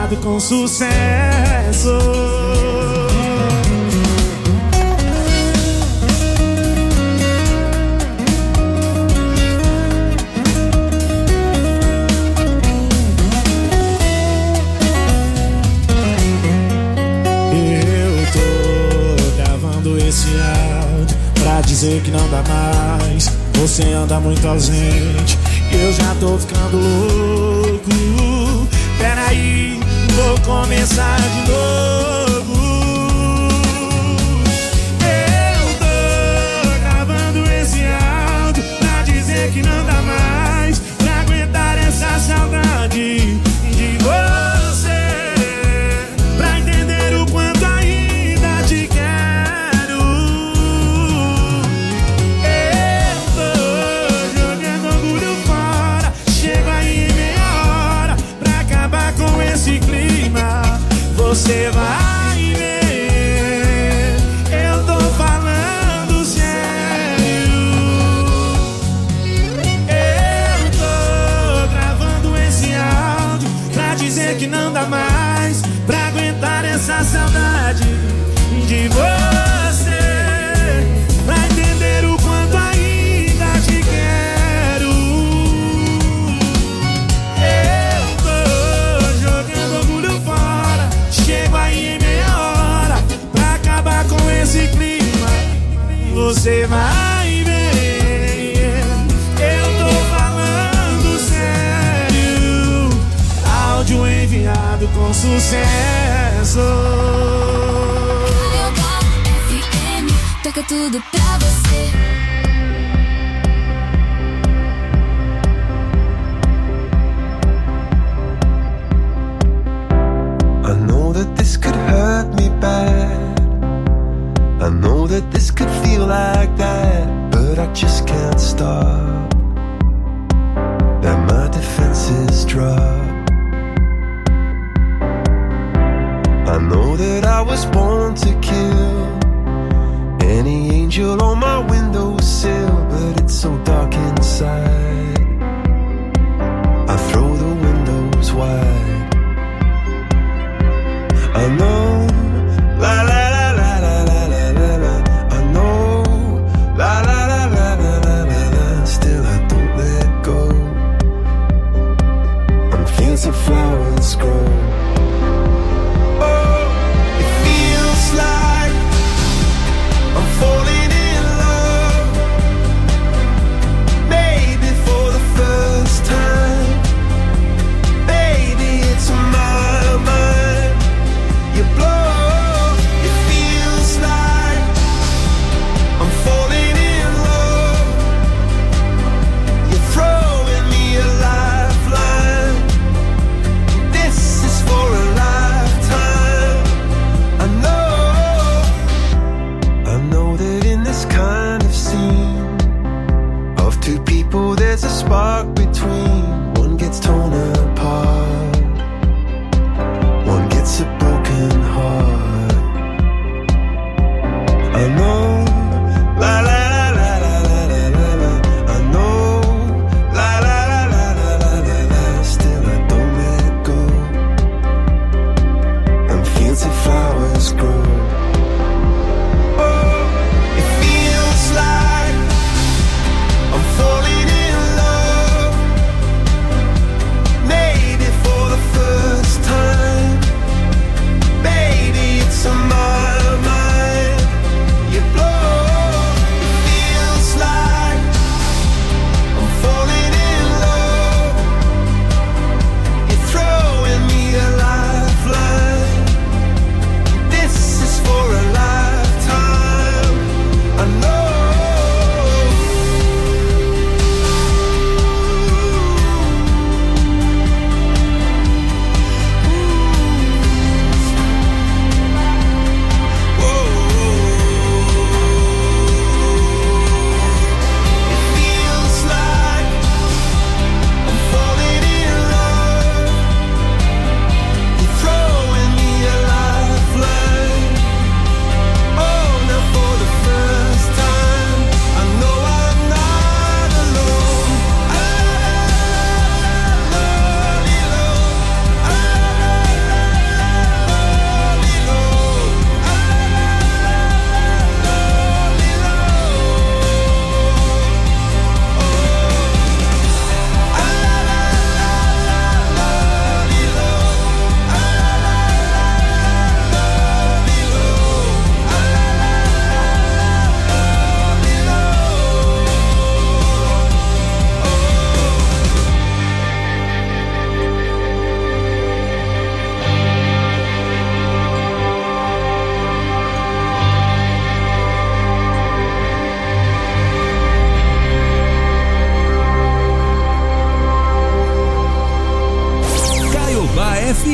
enviado com sucesso. Esse áudio pra dizer que não dá mais. Você anda muito ausente e eu já tô ficando louco. Peraí, vou começar de novo. Eu tô gravando esse áudio pra dizer que não dá mais pra aguentar essa saudade de você, pra entender o quanto ainda te quero. Você vai ver, eu tô falando sério. Eu tô gravando esse áudio pra dizer que não dá mais pra aguentar essa saudade de você, pra entender o quanto ainda te quero. Eu tô jogando orgulho fora. Chego aí em meia hora pra acabar com esse clima. Você vai ver, eu tô falando sério. Áudio enviado com sucesso. FM, toca tudo pra você. I know that this could hurt me bad. I know that this could feel like that, but I just can't stop. That my defenses drop. I know that I was born to kill any angel on my windowsill, but it's so dark inside. I throw the windows wide. I know, la la la la la la la la la. I know, la la la la la la la la. Still I don't let go. On fields of flowers grow. Oh, it feels like I'm falling in love. Maybe for the first time. Baby, it's my mind. You blow, it feels like I'm falling in love. You're throwing me a lifeline.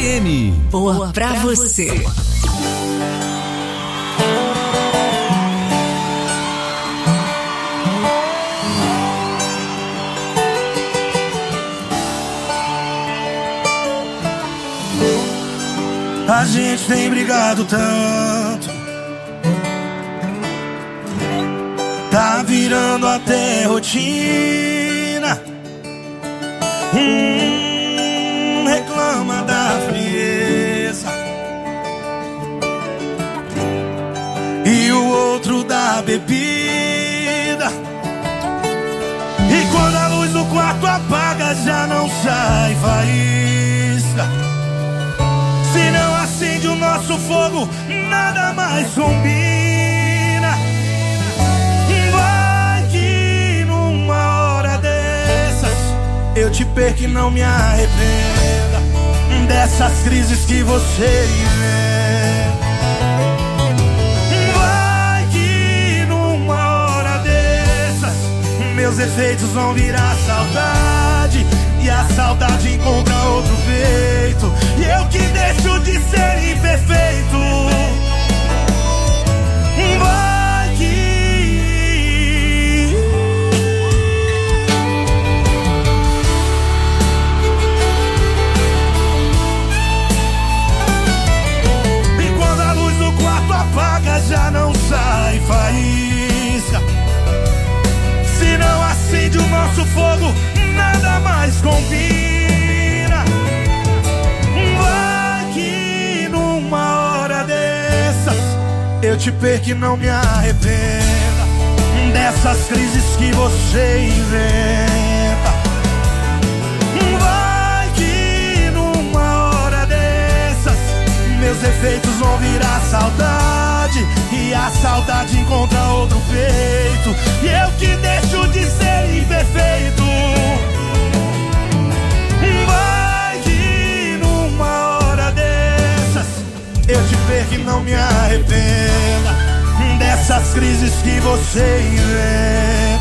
FM. Boa pra você. A gente tem brigado tanto, tá virando até rotina. Reclama da frieza e o outro da bebida. E quando a luz do quarto apaga, já não sai faísca. Se não acende o nosso fogo, nada mais combina. Vai que numa hora dessas eu te perco e não me arrependa dessas crises que você inventa. Vai que numa hora dessas meus efeitos vão virar saudade, e a saudade encontra outro peito, e eu que deixo de ser imperfeito. Vai que e quando a luz do quarto apaga, já não sai faísca. Se não acende o nosso fogo, nada mais combina. Vai que numa hora dessas eu te perco e não me arrependa dessas crises que você inventa. Vai que numa hora dessas meus efeitos vão virar saudade, e a saudade encontra outro peito, e eu que deixo de ser imperfeito. Vai que numa hora dessas eu te perco e não me arrependa dessas crises que você inventa.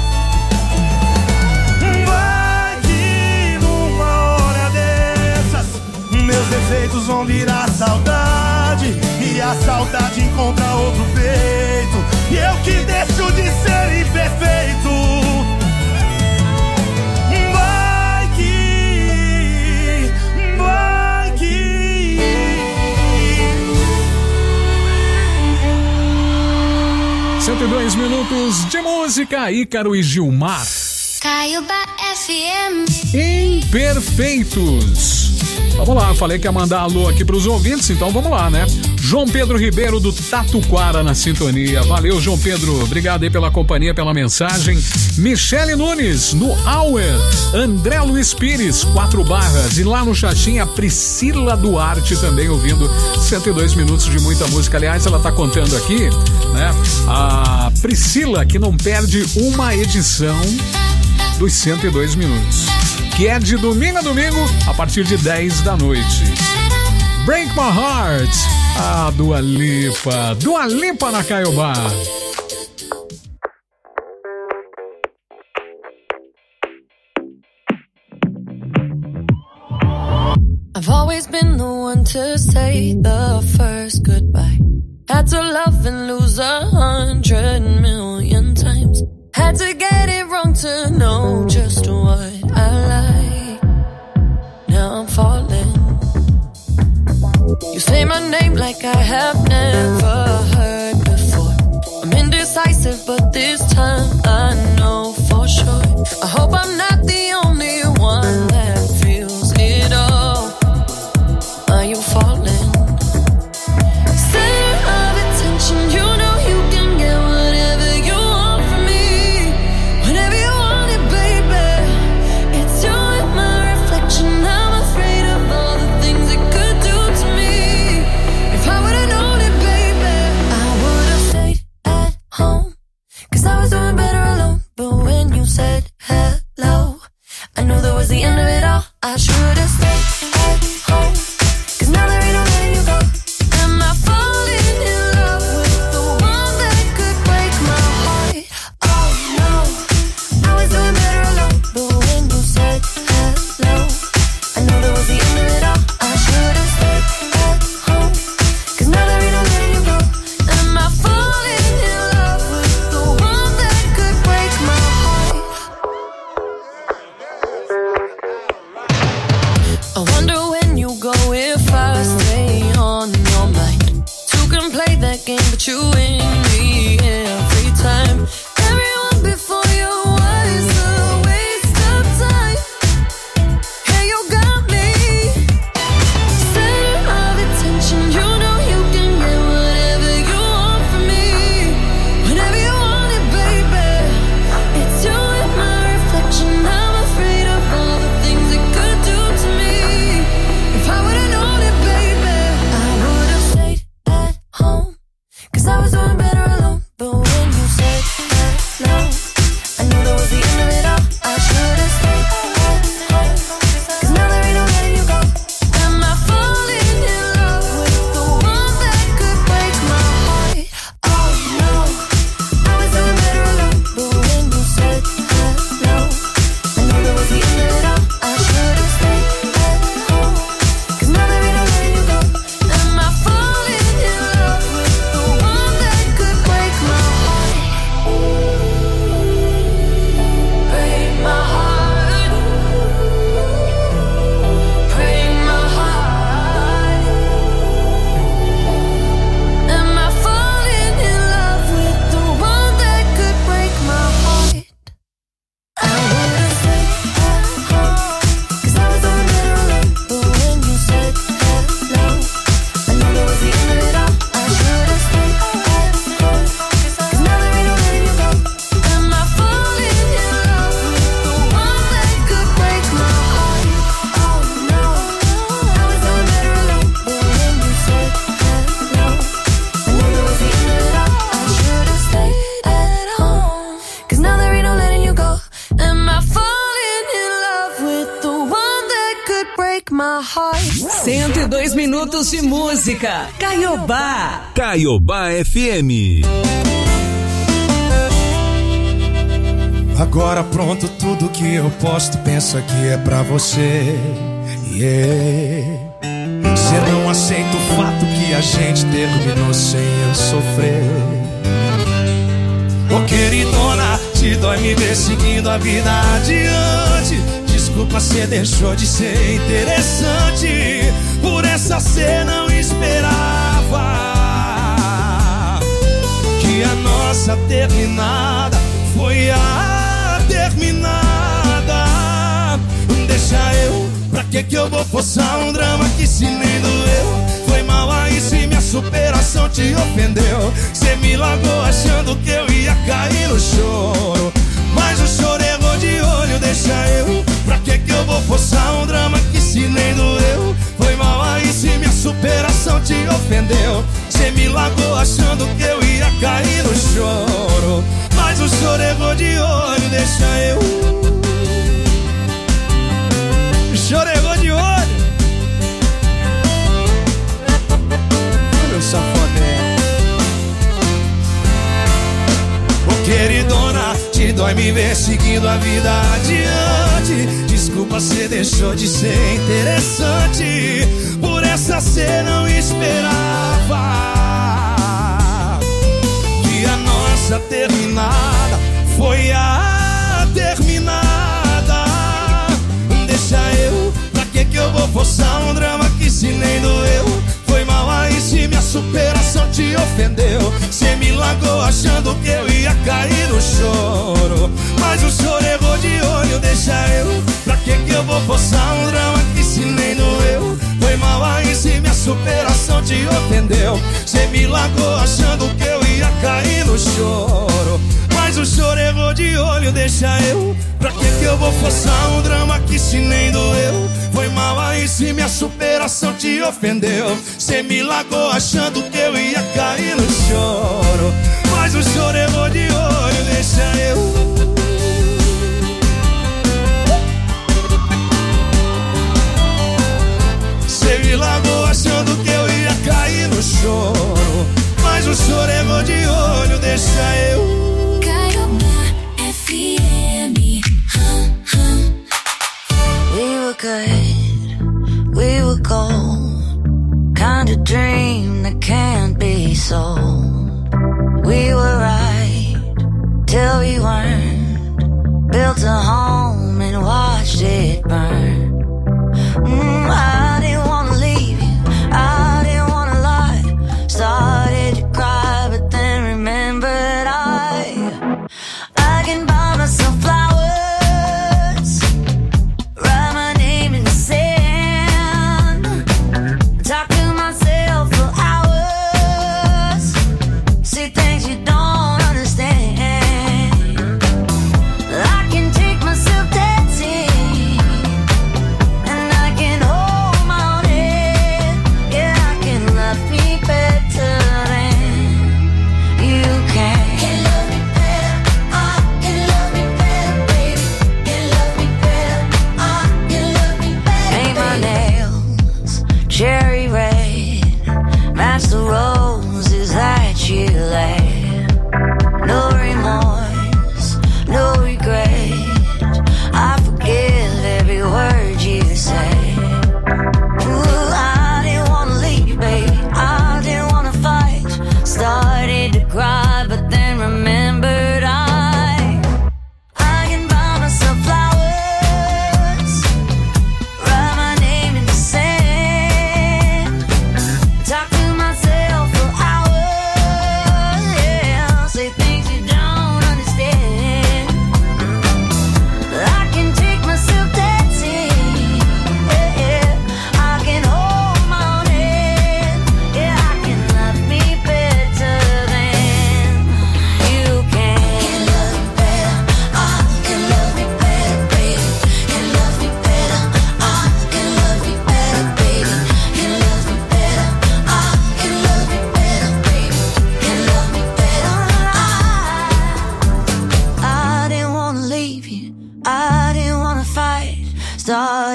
Vai que numa hora dessas meus defeitos vão virar saudade, e a saudade encontra outro peito, e eu que deixo de ser imperfeito. Vai que 102 minutos de música, Ícaro e Gilmar. Caiuba FM. Imperfeitos. Vamos lá, falei que ia mandar alô aqui pros ouvintes, então vamos lá, né? João Pedro Ribeiro do Tatuquara na sintonia. Valeu, João Pedro. Obrigado aí pela companhia, pela mensagem. Michele Nunes no Auer. André Luiz Pires, 4 barras. E lá no Xaxim, a Priscila Duarte também ouvindo 102 minutos de muita música. Aliás, ela tá contando aqui, né? A Priscila, que não perde uma edição dos 102 minutos, que é de domingo a domingo, a partir de 10 da noite. Break My Heart, a Dua Lipa na Caiobá. I've always been the one to say the first goodbye. Had to love and lose 100 million times. Had to get it wrong to know just what I like. Now I'm falling. You say my name like I have never heard before. I'm indecisive, but this time I know for sure. I hope I'm not the only one that feels it all. Are you falling? Center of attention, you know you can get whatever you want from me. Whenever you want it, baby. It's you and my reflection. I'm afraid of all the things it could do to me. If I would've known it, baby, I would've stayed at home. 'Cause I was doing better alone. But when you said hello, I wonder when you go if I stay on your mind. Two can play that game, but you win me every time. Everyone before you was a waste of time. Hey, you got me center of attention. You know you can get whatever you want from me, whenever you want it, baby. It's you and my reflection. I'm afraid of all the things it could do to me. If I would've known it, baby, I would've stayed at home, 'cause I was doing better alone. But when you said no, I knew that was the end of it all. I should've stayed at home, 'cause now there ain't no letting you go. Am I falling in love with the one that could break my heart? Oh no, I was doing better alone. But when you said no, I knew that was the end of it all. I should've stayed at home, 'cause now there ain't no letting you go. Am I falling in love with the one that could break my heart? Break my heart. Break my heart. Am I falling in love with the one that could break my heart? I would've stayed at home, 'cause I was doing better alone. But when you said no, I knew that was the end of it all. I should've stayed at home, 'cause now there ain't no letting you go. Am I falling in love with the one that could break my heart? Oh no, I was doing better alone. But when you said no, I knew that was the end of it all. I should've stayed at home, 'cause now there ain't no letting you go. Am I falling in love with the one that could break my heart? 102 minutos de música. Caiobá. Caiobá FM. Agora pronto, tudo que eu posto, penso que é pra você. Yeah. Cê não aceita o fato que a gente terminou sem eu sofrer. Ô queridona, te dói me ver seguindo a vida adiante. Desculpa, cê deixou de ser interessante. Por essa cê não esperava que a nossa terminada foi a terminada. Deixa eu, pra que eu vou forçar um drama que se nem doeu? Foi mal aí se minha superação te ofendeu. Cê me largou achando que eu ia cair no choro, mas o choro errou de olho. Deixa eu, pra que eu vou forçar um drama que se nem doeu? Foi mal aí se minha superação te ofendeu. Cê me largou achando que eu ia cair no choro, mas o choro errou de olho. Deixa eu, o choro errou de olho. Meu safadão. Ô queridona, te dói me ver seguindo a vida adiante. Desculpa, cê deixou de ser interessante. Por essa cê não esperava que a nossa terminada foi a terminada. Deixa eu, pra que eu vou forçar um drama que se nem doeu? Foi mal aí se minha superação te ofendeu. Cê me largou achando que eu ia cair no choro, mas o choro errou de olho. Deixa eu, pra que eu vou forçar um drama que se nem doeu? Foi mal aí se minha superação te ofendeu. Cê me largou achando que eu ia cair no choro, mas o choro errou de olho. Deixa eu, pra que eu vou forçar um drama que se nem doeu? Foi mal aí se minha superação te ofendeu. Cê me largou achando que eu ia cair no choro, mas o choro errou de olho. Deixa eu, cê me largou achando que eu ia cair no choro, mas o choro errou de olho. Deixa eu. We were good, we were gold, kind of dream that can't be sold. We were right till we weren't, built a home and watched it burn.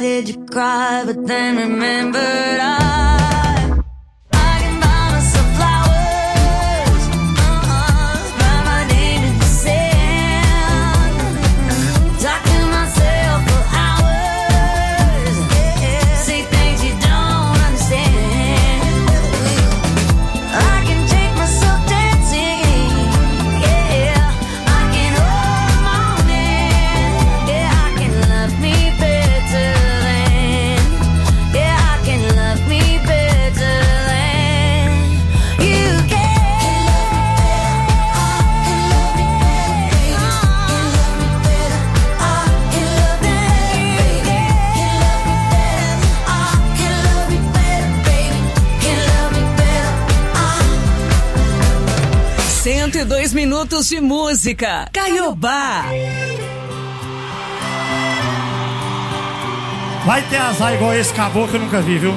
did you cry? But then remembered I can buy myself flowers, write my name in the sand, talk to myself for hours, say things you don't understand. I can take myself dancing, yeah, I can hold them on in, yeah, I can love me better than, yeah, I can love me better than you can. Can love me better, can love me better, can love me better, can love me better. 102 minutos de música. Caiobá. Vai ter azar igual esse caboclo que eu nunca vi, viu?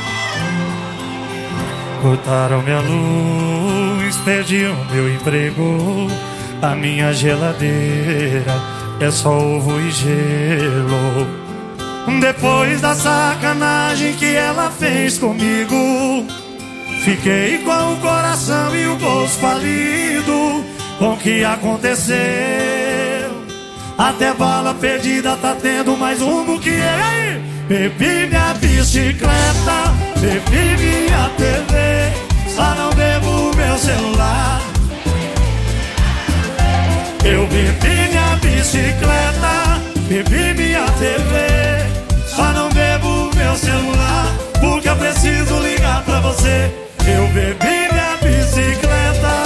Cortaram minha luz, perdi o meu emprego, a minha geladeira é só ovo e gelo. Depois da sacanagem que ela fez comigo, fiquei com o coração e o bolso falido. Com o que aconteceu, até bala perdida tá tendo mais rumo que eu. Aí, bebi minha bicicleta, bebi minha TV, só não bebo meu celular. Eu bebi minha bicicleta, bebi minha TV, só não bebo meu celular, porque eu preciso ligar pra você. Eu bebi minha bicicleta.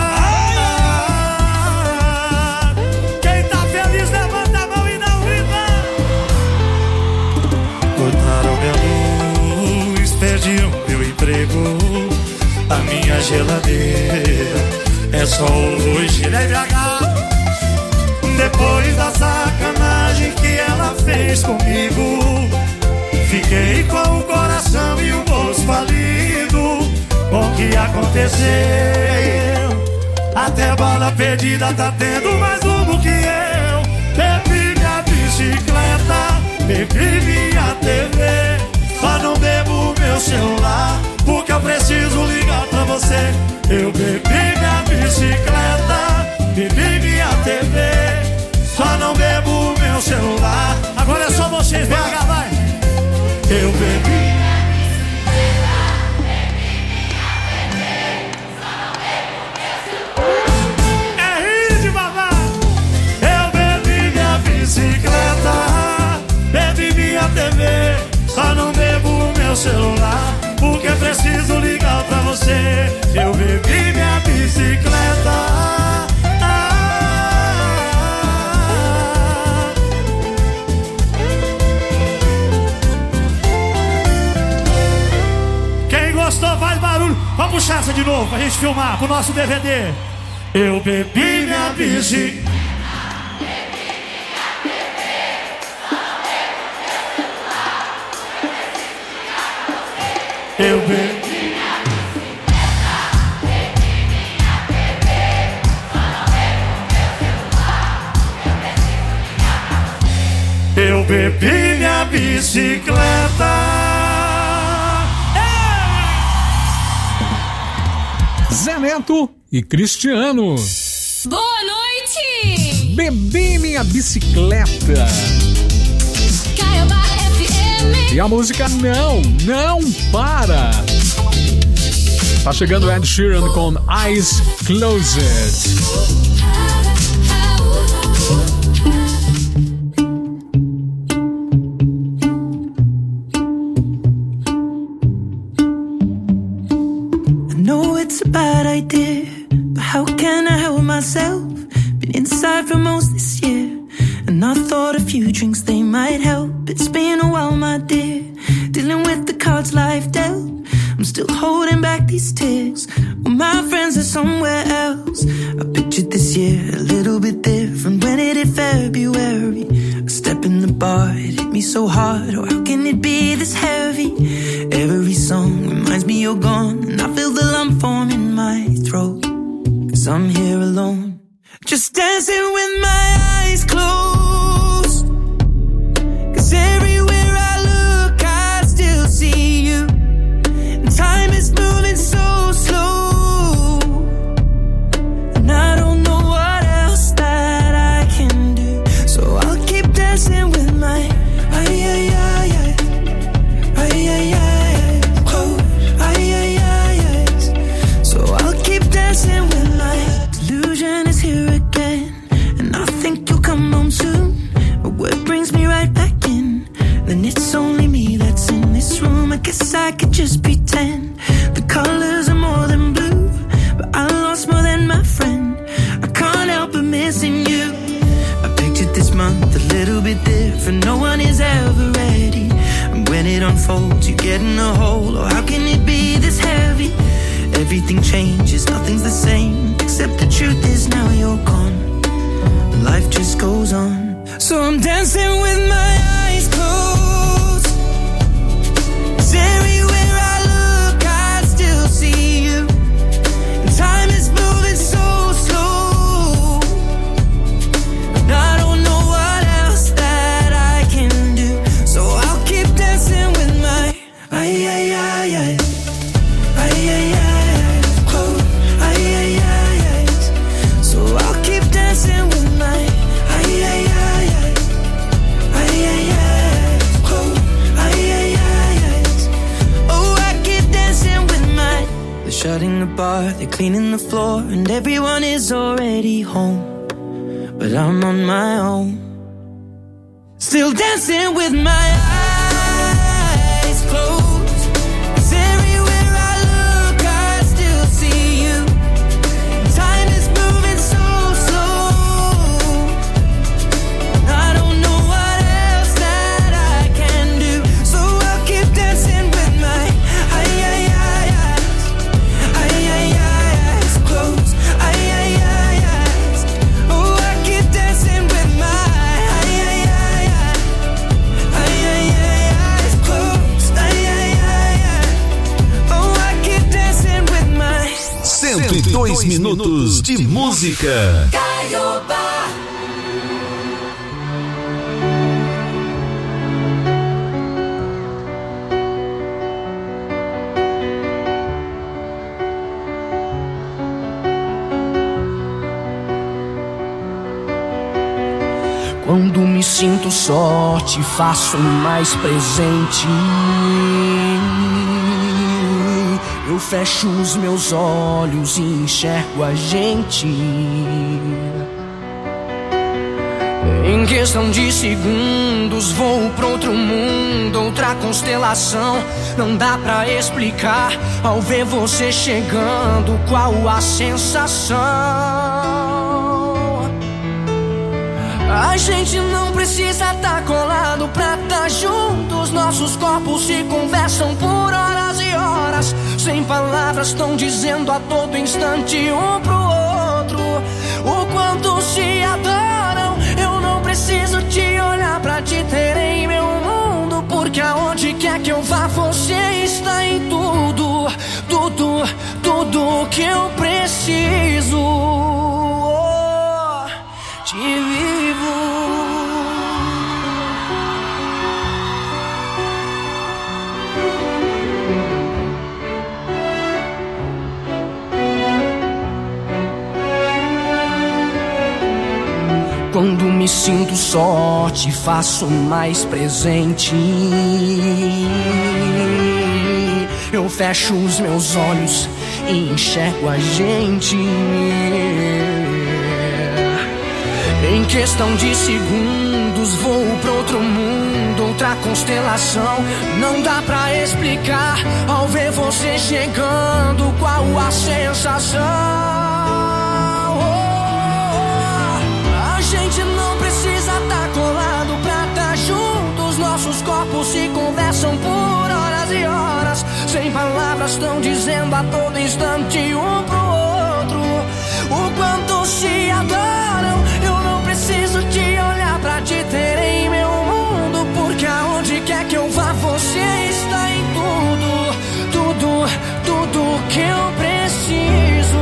Quem tá feliz levanta a mão e não grita. Cortaram minha luz, perdi o meu emprego, a minha geladeira é só ovo e gelo. Depois da sacanagem que ela fez comigo, fiquei com o coração e o bolso falido. Com o que aconteceu, até bala perdida tá tendo mais rumo que eu. Bebi minha bicicleta, bebi minha TV, só não bebo meu celular, porque eu preciso ligar pra você. Eu bebi minha bicicleta, bebi minha TV, só não bebo meu celular. Agora é só vocês, BH, vai. Eu bebi. Bicicleta, bebi minha TV, só não bebo meu celular, porque preciso ligar pra você. Eu bebi minha bicicleta. Quem gostou faz barulho. Vamos puxar essa de novo pra gente filmar pro nosso DVD. Eu bebi minha bicicleta. Eu bebi minha bicicleta, bebi minha TV, só não bebo meu celular, eu bebi minha bicicleta. Zé Neto e Cristiano. Boa noite! Bebi minha bicicleta. Caiobá FM. E a música não para. Tá chegando Ed Sheeran com Eyes Closed. I know it's a bad idea, but how can I help myself? Been inside for most this year, and I thought a few drinks they might help. It's been a while, my dear, dealing with the cards life dealt. I'm still holding back these tears, well, my friends are somewhere else. I pictured this year a little bit different when it hit February. A step in the bar, it hit me so hard. Oh, how can it be this heavy? Every song reminds me you're gone, and I feel the lump form in my throat, 'cause I'm here alone, just dancing with my eyes closed. 'Cause everywhere I I could just pretend the colors are more than blue, but I lost more than my friend. I can't help but missing you. I pictured this month a little bit different. No one is ever ready, and when it unfolds, you get in a hole. Oh, how can it be this heavy? Everything changes, nothing's the same, except the truth is now you're gone. Life just goes on. So I'm dancing with my eyes closed, 'cause everywhere I look I still see you. And time is moving so slow, and I don't know what else that I can do. So I'll keep dancing with my eyes closed. So I'll keep dancing with my shutting the bar, they're cleaning the floor, and everyone is already home, but I'm on my own, still dancing with my eyes closed. 'Cause everywhere I look I still see you. Time is moving so slow, I don't know what else that I can do. So I'll keep dancing with my e 2 minutos de música. Quando me sinto só, te faço mais presente. Eu fecho os meus olhos e enxergo a gente. Em questão de segundos vou pra outro mundo, outra constelação. Não dá pra explicar ao ver você chegando qual a sensação. A gente não precisa tá colado pra tá juntos. Nossos corpos se conversam por horas e horas. Sem palavras tão dizendo a todo instante um pro outro o quanto se adoram. Eu não preciso te olhar pra te ter em meu mundo, porque aonde quer que eu vá você está em tudo. Tudo, tudo que eu preciso. Te vivo. Quando me sinto só, te faço mais presente. Eu fecho os meus olhos e enxergo a gente. Em questão de segundos vou pra outro mundo, outra constelação. Não dá pra explicar ao ver você chegando qual a sensação. A gente não precisa tá colado pra tá juntos. Nossos corpos se conversam por horas e horas. Sem palavras tão dizendo a todo instante um pro outro o quanto se adoram. Eu não preciso te olhar pra te ter em meu mundo, porque aonde quer que eu vá você está em tudo. Tudo, tudo que eu preciso.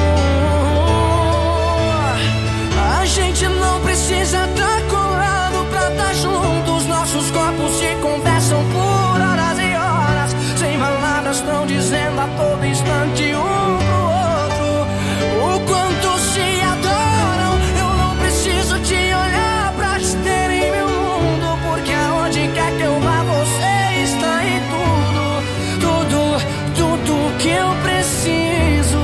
A gente não precisa tá colado pra tá juntos. Nossos corpos se conversam por horas e horas. Sem palavras tão dizendo a todo instante um pro outro o quanto se adoram. Eu não preciso te olhar pra te ter em meu mundo, porque aonde quer que eu vá você está em tudo. Tudo, tudo que eu preciso.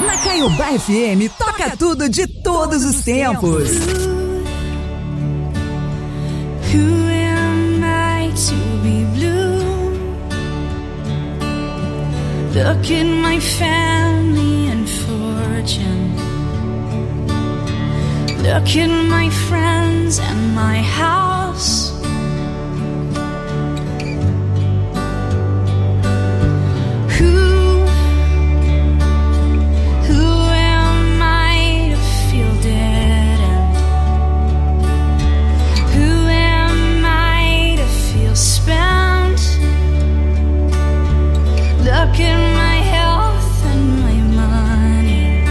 Na Caiobá FM, toca tudo de todos os tempos. Who am I to be blue? Look at my family and fortune. Look at my friends and my house. Look at my health and my money,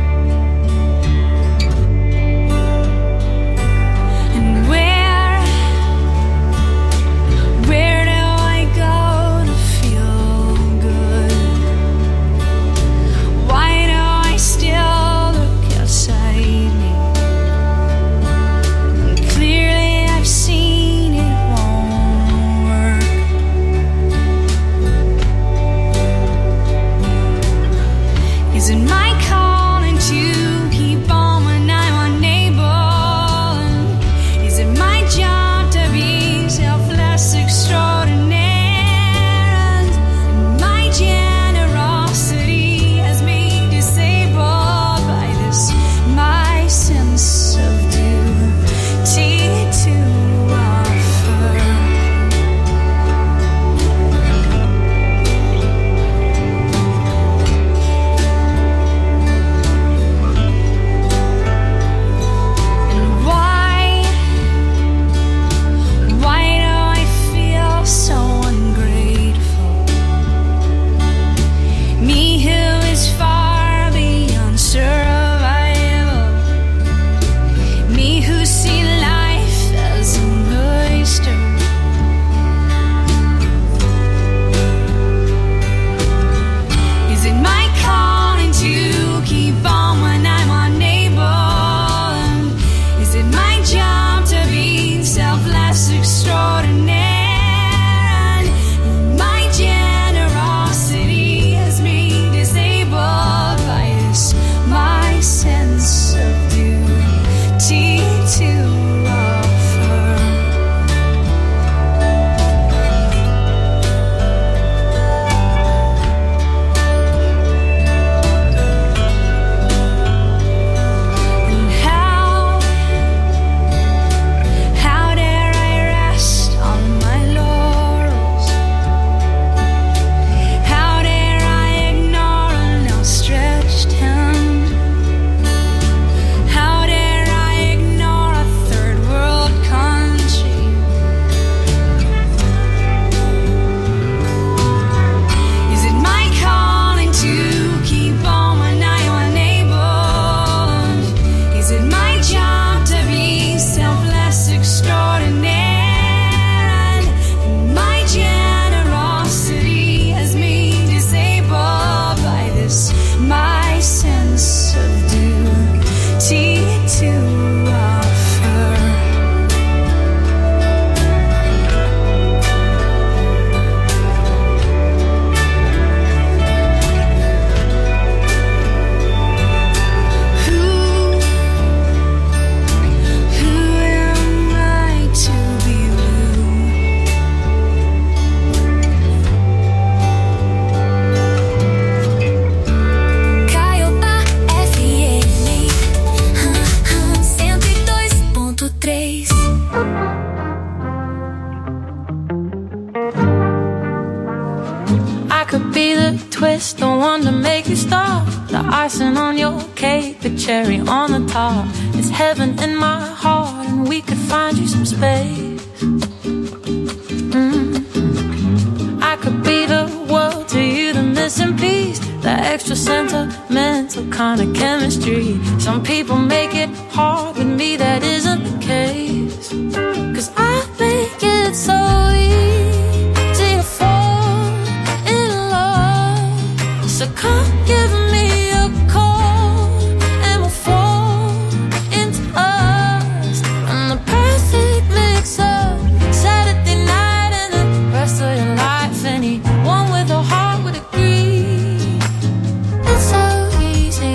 and where do I go to feel good? Why do I still look outside me? And clearly I've seen it won't work. Is it my calling to keep on when I'm unable? Is it my job to be selfless, extraordinary? And my generosity has me disabled by this, my sense of duty to offer. Why do I feel so ungrateful? Me who is far beyond survival. Me who see life as an oyster. Is it my calling to keep on when I'm unable? Is it my job to be selfless, extraordinary? And my generosity has me disabled by this, my sense of duty to offer. And how dare I rest on my laurels? How dare I ignore an outstretched hand? How dare I ignore a third world country? Is it my calling to keep on when I'm unable? Is it my job to be selfless, extraordinary? And my generosity has me disabled by this, my sense of duty to offer. Who am I to be blue? Caiobá FM 102.3. I could be the twist, the one to make you stop, the icing on your cake, the cherry on the top. It's heaven in my heart, and we could find you some space. I could be the world to you, the missing piece, the extra sentimental kind of chemistry. Some people make it hard, with me that isn't the case. 'Cause I make it so easy to fall in love. So come give me a call, and we'll fall into us. And the perfect mix of Saturday night and the rest of your life. Anyone with a heart would agree. It's so easy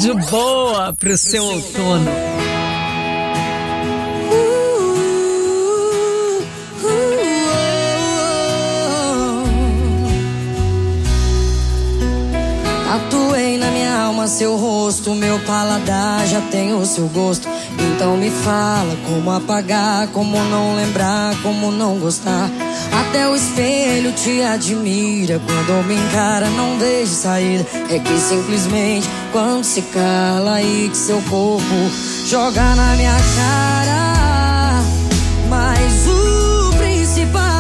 rádio boa pro seu outono. Tatuei na minha alma seu rosto, meu paladar já tem o seu gosto. Então me fala como apagar, como não lembrar, como não gostar. Até o espelho te admira, quando me encara não vejo saída. É que simplesmente quando se cala aí que seu corpo joga na minha cara. Mas o principal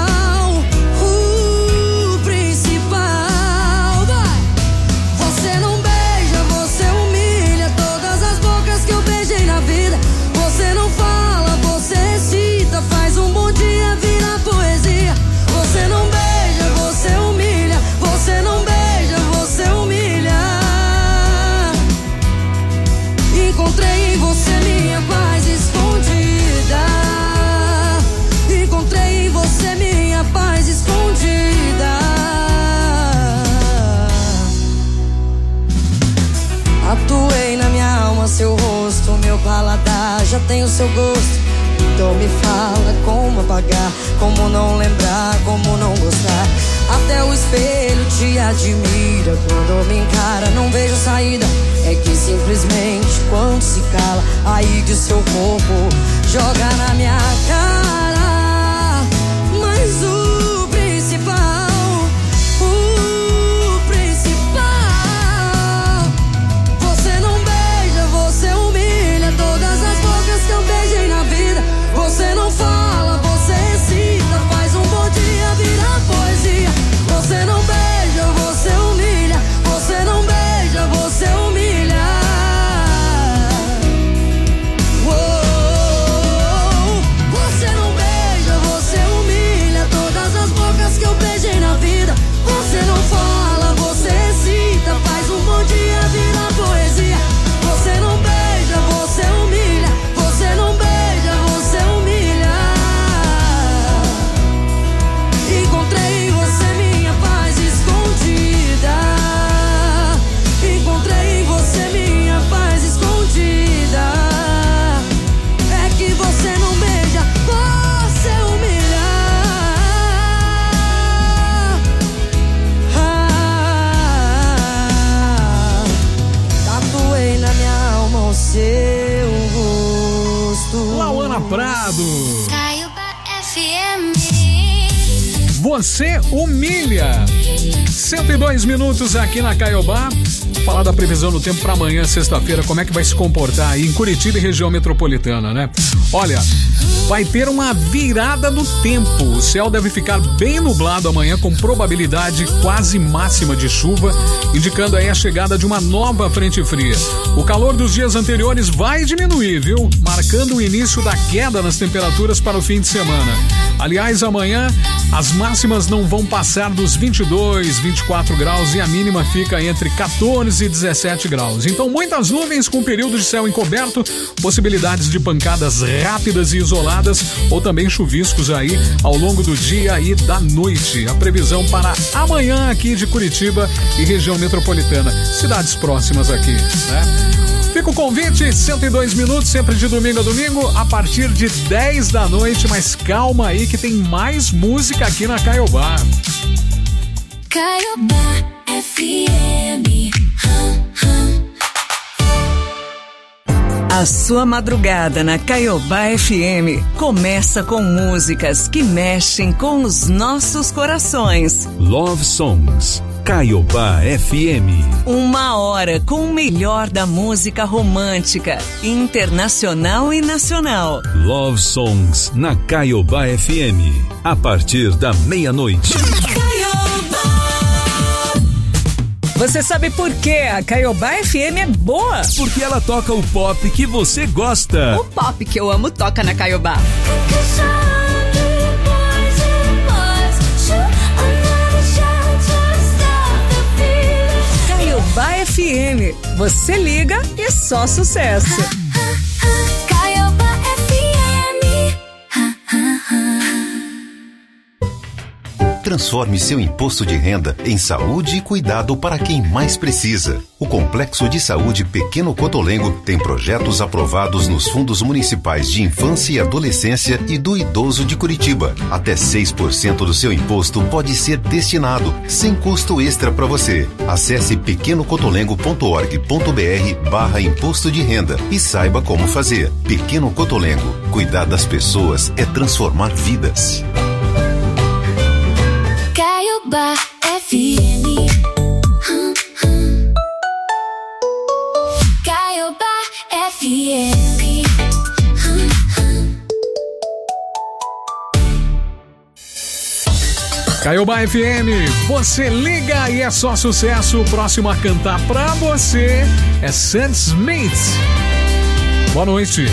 vai. Você não beija, você humilha todas as bocas que eu beijei na vida. Você não fala, você recita, faz um bom dia virar poesia. Você não beija, você humilha. Você não beija, você humilha. Encontrei em você minha paz escondida. Encontrei em você minha paz escondida. Atuei na minha alma seu rosto, meu paladar já tem o seu gosto. Então me fala como apagar, como não lembrar, como não gostar. Até o espelho te admira, quando me encara não vejo saída. É que simplesmente quando se cala, aí que o seu corpo joga na minha cara. Mas o principal você não beija, você humilha todas as bocas que eu beijei na vida. Você não fala, você recita, faz um bom dia virar poesia. Você não beija, você humilha. Você não beija, você humilha. Você não beija, você humilha todas as bocas que eu beijei na vida. Você não fala, você recita, faz um bom dia virar poesia. Você não beija, você humilha. Você não beija, você humilha. Encontrei em você minha paz escondida. Encontrei em você minha paz escondida. É que você não beija, você humilha. Tatuei na minha alma o seu rosto. Lauana Prado, Caiuba FM. você humilha. 102 minutos aqui na Caiobá. Falar da previsão do tempo para amanhã, sexta-feira, como é que vai se comportar aí em Curitiba e região metropolitana, né? Olha, vai ter uma virada no tempo. O céu deve ficar bem nublado amanhã, com probabilidade quase máxima de chuva, indicando aí a chegada de uma nova frente fria. O calor dos dias anteriores vai diminuir, viu? Marcando o início da queda nas temperaturas para o fim de semana. Aliás, amanhã as máximas não vão passar dos 22, 24 graus e a mínima fica entre 14 e 17 graus. Então, muitas nuvens com período de céu encoberto, possibilidades de pancadas rápidas e isoladas ou também chuviscos aí ao longo do dia e da noite. A previsão para amanhã aqui de Curitiba e região metropolitana, cidades próximas aqui, né? Fica o convite, 102 minutos, sempre de domingo a domingo, a partir de 10 da noite, mas calma aí que tem mais música aqui na Caiobá. Caiuba FM. A sua madrugada na Caiobá FM começa com músicas que mexem com os nossos corações. Love Songs, Caiobá FM. 1 hora com o melhor da música romântica, internacional e nacional. Love Songs na Caiobá FM, a partir da meia-noite. Você sabe por que a Caiobá FM é boa? Porque ela toca o pop que você gosta. O pop que eu amo toca na Caiobá. Caiobá FM. Você liga e só sucesso. Caiuba FM. transforme seu imposto de renda em saúde e cuidado para quem mais precisa. O Complexo de Saúde Pequeno Cotolengo tem projetos aprovados nos fundos municipais de infância e adolescência e do idoso de Curitiba. Até 6% do seu imposto pode ser destinado, sem custo extra para você. Acesse pequenocotolengo.org.br/imposto de renda e saiba como fazer. Pequeno Cotolengo. Cuidar das pessoas é transformar vidas. Caiobá FM. Caiobá FM. Caiobá FM, você liga e é só sucesso. O próximo a cantar pra você é Sam Smith. Boa noite.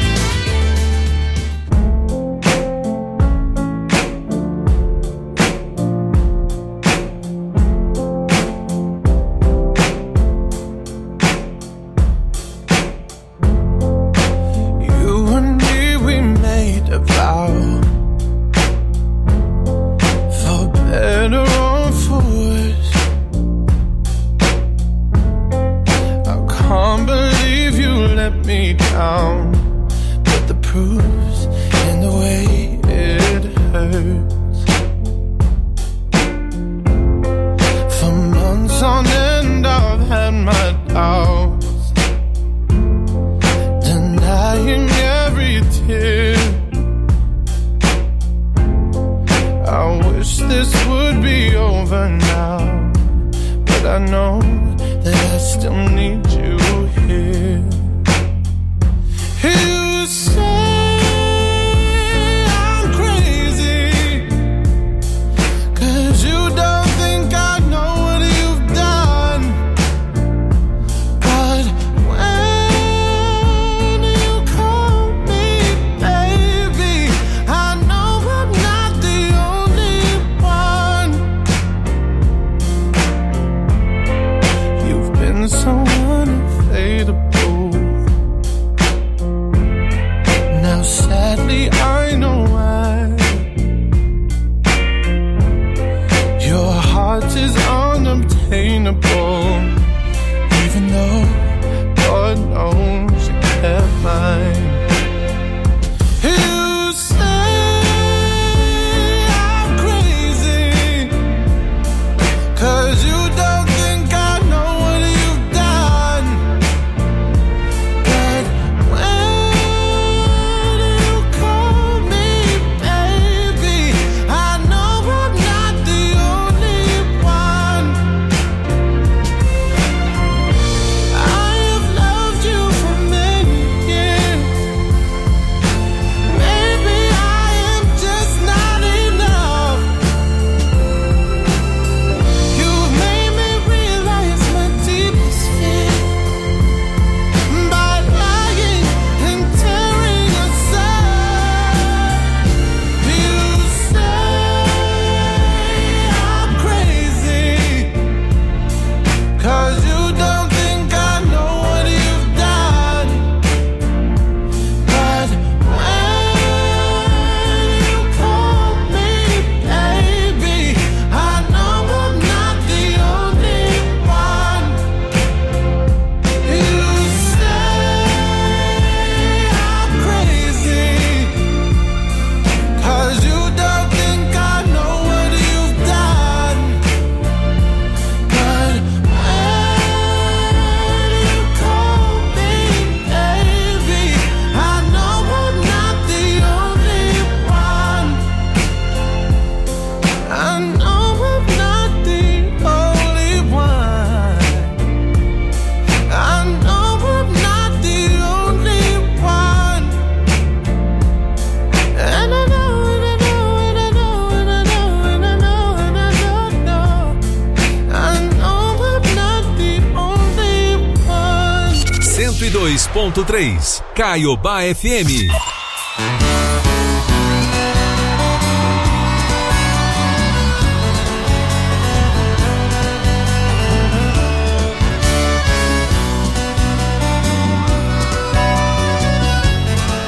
Caiobá FM.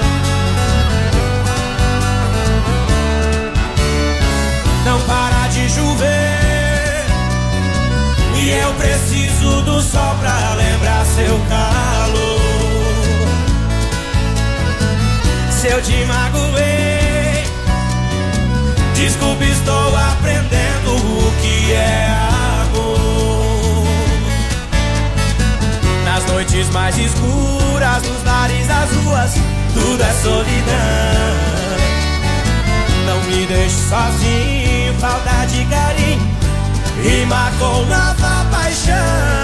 Não para de eu preciso do sol pra lembrar seu calor. Se eu te magoei, desculpe, estou aprendendo o que é amor. Nas noites mais escuras, nos bares, as ruas, tudo é solidão. Não me deixe sozinho, falta de carinho rima com nova paixão.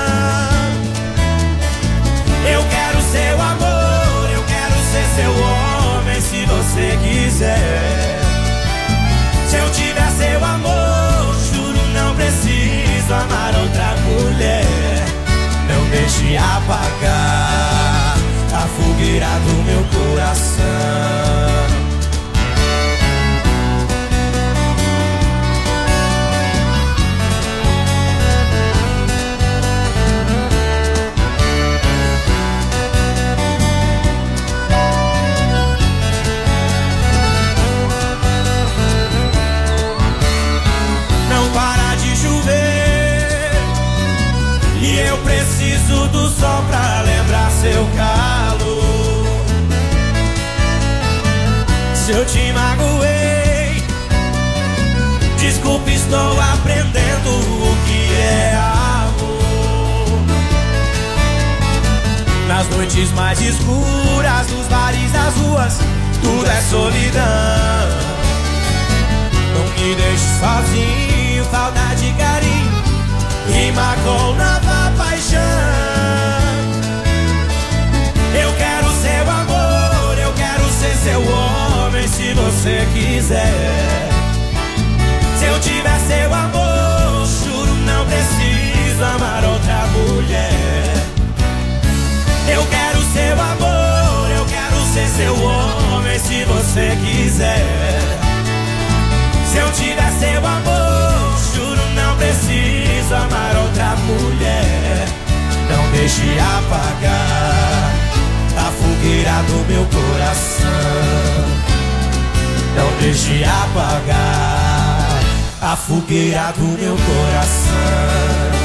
Eu quero seu amor, eu quero ser seu homem, se você quiser. Se eu tiver seu amor, juro, não preciso amar outra mulher. Não deixe apagar a fogueira do meu coração. Eu preciso do sol pra lembrar seu calor. Se eu te magoei, desculpe, estou aprendendo o que é amor. Nas noites mais escuras, nos bares, nas ruas, tudo é solidão. Não me deixe sozinho, falta de carinho rima com nova paixão. Eu quero seu amor, eu quero ser seu homem, se você quiser. Se eu tiver seu amor, juro, não preciso amar outra mulher. Eu quero seu amor, eu quero ser seu homem, se você quiser. Se eu tiver seu amor, juro, não preciso amar outra mulher. Não deixe apagar a fogueira do meu coração. Não deixe apagar a fogueira do meu coração.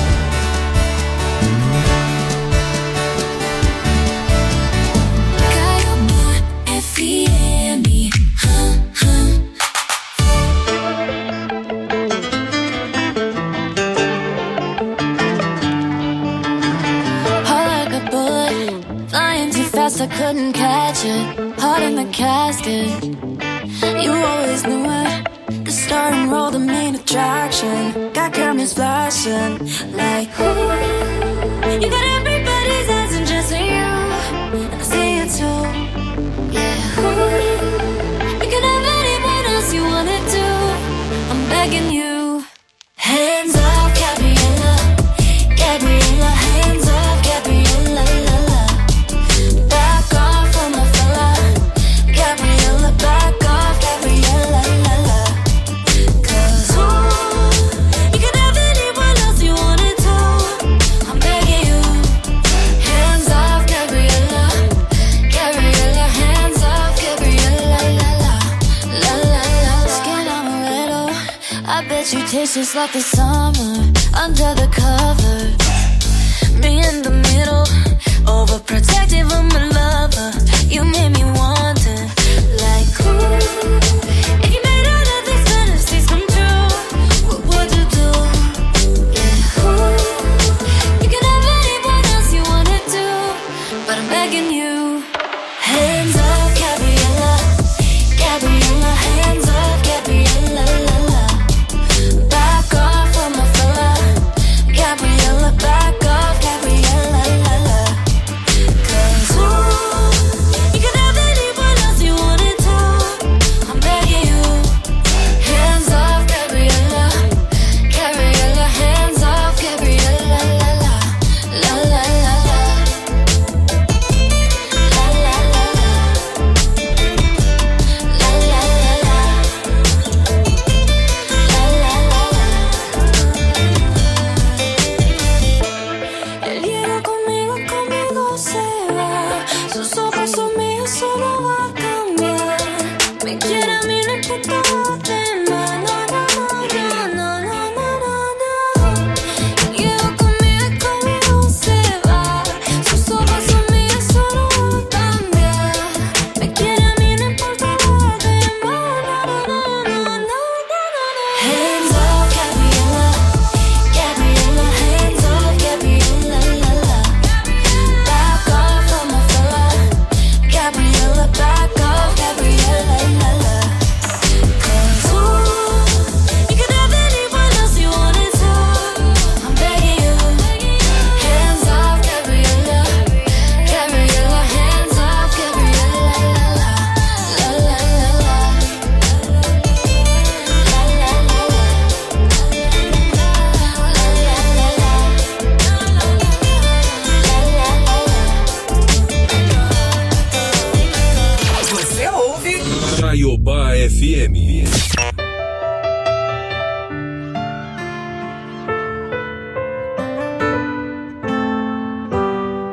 I couldn't catch it, heart in the casket. You always knew it, the start and roll, the main attraction. Got cameras flashing, like ooh. You got everybody's eyes and just you, and I see it too. Yeah, ooh. You can have anyone else you wanted to. I'm begging you. Hands off, Gabriella, Gabriella. Hands off, Gabriella, la la. Back off on my fella, Gabriella. Back off, Gabriella, la la. 'Cause you can have anyone else you wanted to. I'm begging you. Hands off, Gabriella, Gabriella. Hands off, Gabriella, la la, la la la. Skin on a riddle, I bet you taste just like the summer under the covers. Me in the middle, overprotective of my lover. You made me wonder, like ooh, if you made all of these fantasies come true, what would you do? Yeah, ooh, you can have anyone else you wanted to, but I'm begging you. Hands off, Gabriella, Gabriella. Hands off, Gabriella, la la. Back off on my fella, Gabriella. Back off, Gabriella, la la. 'Cause ooh, you can have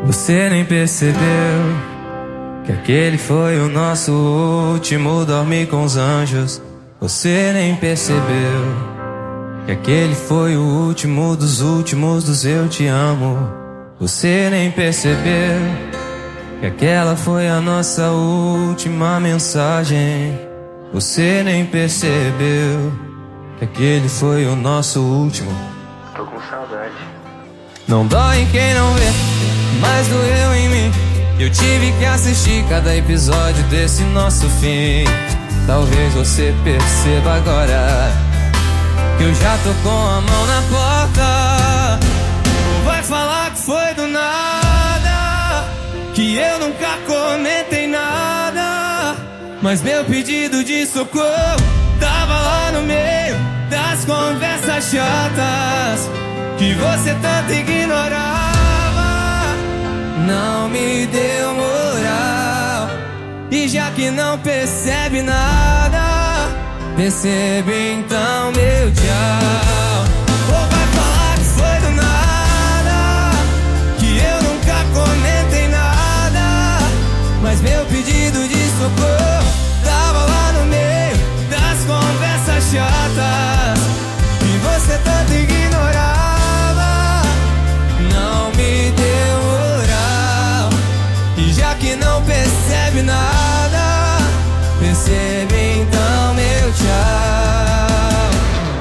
Você nem percebeu que aquele foi o nosso último dormir com os anjos. Você nem percebeu que aquele foi o último dos eu te amo. Você nem percebeu que aquela foi a nossa última mensagem. Você nem percebeu que aquele foi o nosso último. Tô com saudade. Não dói em quem não vê, mas doeu em mim. Eu tive que assistir cada episódio desse nosso fim. Talvez você perceba agora que eu já tô com a mão na porta. Ou vai falar que foi do nada, que eu nunca comentei nada, mas meu pedido de socorro tava lá no meio das conversas chatas que você tanto ignorava. Não me deu moral, e já que não percebe nada, percebe então meu tchau. Ou vai falar que foi do nada, que eu nunca comentei nada, mas meu pedido de socorro tava lá no meio das conversas chatas que você tanto ignorava. Não me deu moral, e já que não percebe nada, percebe então meu tchau.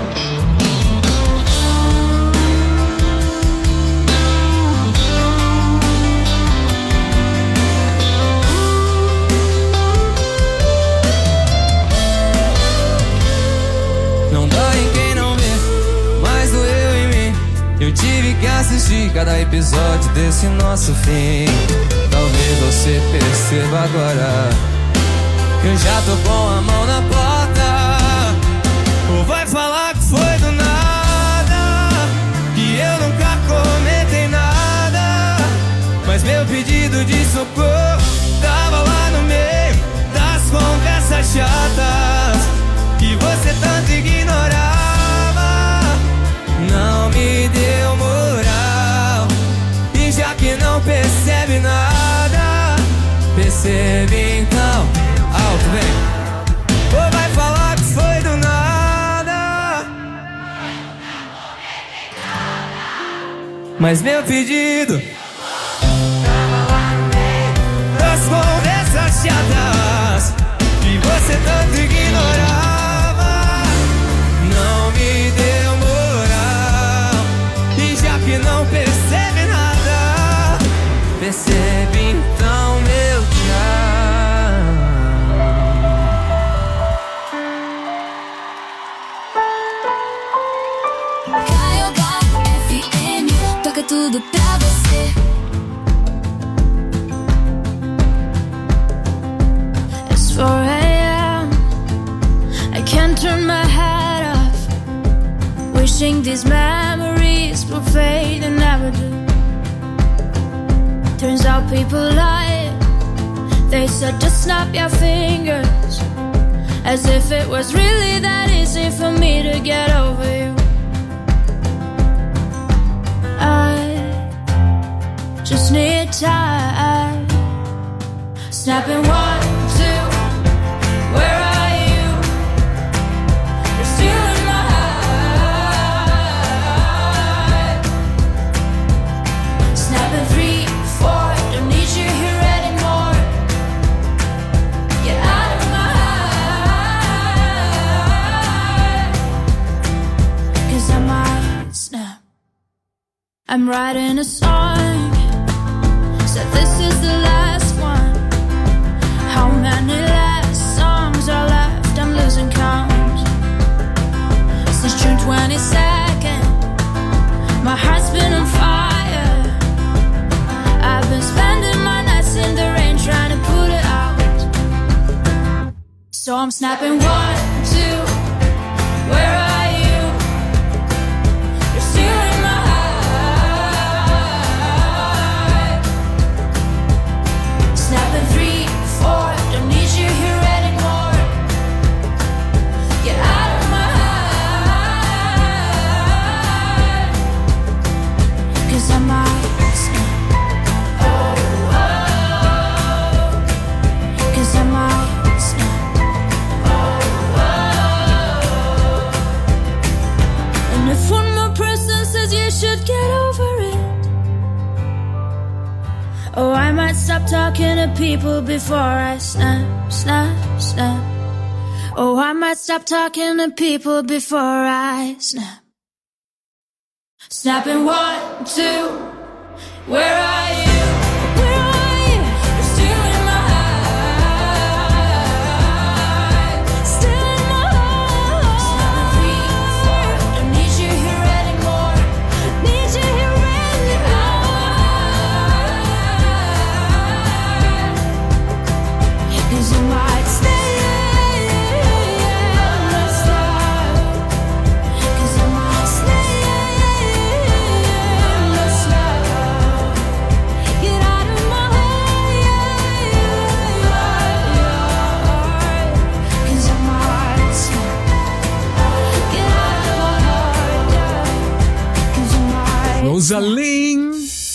Não dói em quem não vê, mas doeu em mim. Eu tive que assistir cada episódio desse nosso fim. Talvez você perceba agora que eu já tô com a mão na porta. Ou vai falar que foi do nada, que eu nunca comentei nada, mas meu pedido de socorro tava lá no meio das conversas chatas que você tanto ignorava. Não me deu moral, e já que não percebe nada, percebe então. Alto, vem. Ou vai falar que foi do nada, mas meu pedido tava lá no meio das conversas chatas que você tanto ignorava. Não me deu moral, e já que não percebe nada, percebe então meu tchau. Caiobá FM, toca tudo pra você. It's 4 a.m. I can't turn my head off, wishing these memories will fade and never do. Turns out people lie. They said just snap your fingers, as if it was really that easy for me to get over you. I just need time. Snapping 1, 2, where are you? You're still in my heart. Snapping 3, 4, don't need you here anymore. Get out of my heart, 'cause I might snap. I'm writing a song, so this is the last one. How many last songs are left? I'm losing count. Since June 22nd, my heart's been on fire. I've been spending my nights in the rain trying to put it out. So I'm snapping 1, 2, where are you? You're still in my heart. Snapping 3, 4, don't need you here anymore. Get out of my heart, 'cause I might snap. should get over it. Oh, I might stop talking to people before I snap, snap, snap. Oh, I might stop talking to people before I snap. Snapping 1, 2, where are you? Where are you? You're still in my heart. Still in my heart. Snapping 3, 4, don't need you here anymore. Need you here anymore. 'Cause you might stay. Rosaline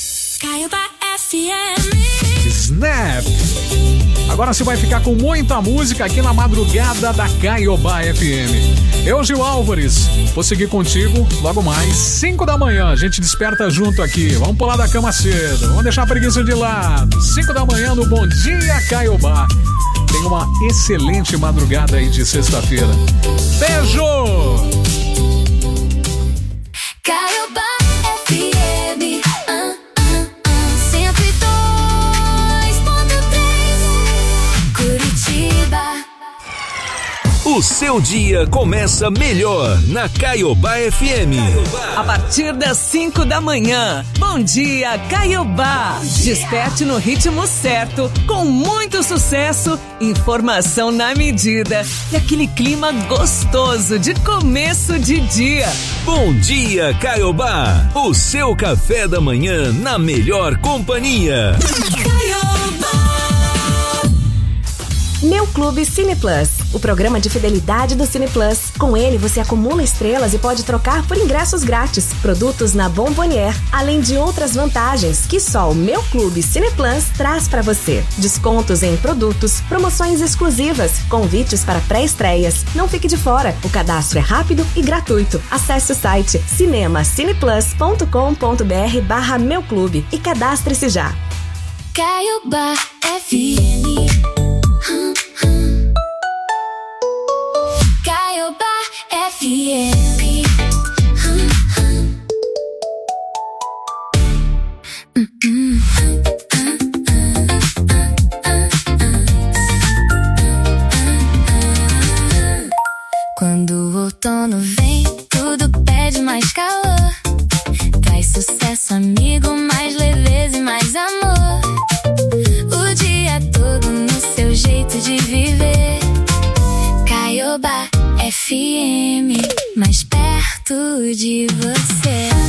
Snap. Agora você vai ficar com muita música aqui na madrugada da Caiobá FM. Eu, Gil Álvares, vou seguir contigo logo mais 5 da manhã. A gente desperta junto aqui. Vamos pular da cama cedo. Vamos deixar a preguiça de lado. 5 da manhã no Bom Dia Caiobá. Tenha uma excelente madrugada aí de sexta-feira. Beijo! Caiobá FM 102.3 Curitiba. O seu dia começa melhor na Caiobá FM. A partir das 5 da manhã, Bom Dia Caiobá. Desperte no ritmo certo, com muito sucesso, informação na medida e aquele clima gostoso de começo de dia. Bom Dia Caiobá, o seu café da manhã na melhor companhia. Meu Clube Cine Plus, o programa de fidelidade do Cine Plus. Com ele, você acumula estrelas e pode trocar por ingressos grátis, produtos na Bombonier, além de outras vantagens que só o Meu Clube Cine Plus traz para você. Descontos em produtos, promoções exclusivas, convites para pré-estreias. Não fique de fora, o cadastro é rápido e gratuito. Acesse o site cinemacineplus.com.br/Meu Clube e cadastre-se já. Caiobá FM. Caiobá FM. Quando o outono vem, tudo pede mais calor. Traz sucesso, amigo, mais leveza e mais amor. O dia todo no seu jeito de viver. Caiobá FM, mais perto de você.